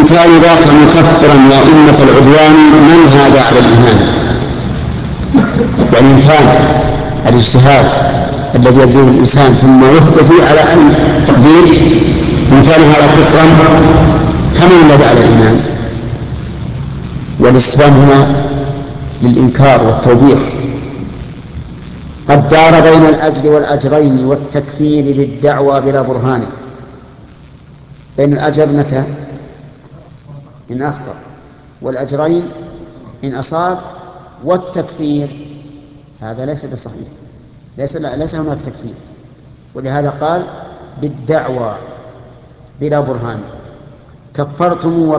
إن كان ذاك مكفرا يا أمة العدوان من هذا على الإيمان. وإن كان الاجتهاد الذي يبذله الإنسان ثم يخطئ فيه على أي تقدير، إن كان هذا كفرا فمن الذي على الإيمان؟ والاستفهام هنا للإنكار والتوبيخ. قد دار بين الأجر والأجرين والتكفير بالدعوى بلا برهان. بين الأجر متى؟ إن أخطأ، والأجرين إن أصاب، والتكفير هذا ليس بصحيح، ليس هناك تكفير، ولهذا قال بالدعوى بلا برهان. كفرتم